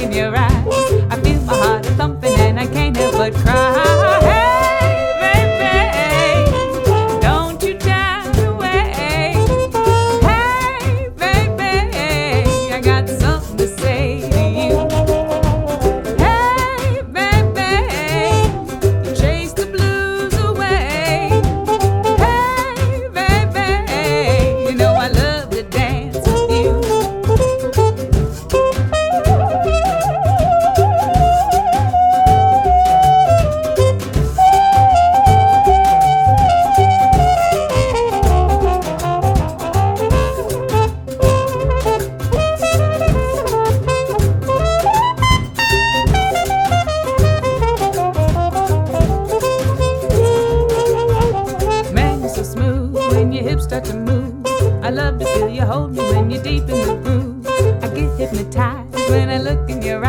in your eyes. I feel my heart thumping and I can't help but cry. Hey, baby, don't you turn away. Hey, baby, I got something to say to you. Hey, baby, you chase the blues away. Hey, baby, you know I love to dance with you. Man, you're so smooth when your hips start to move. I love to feel you hold me when you're deep in the groove. I get hypnotized when I look in your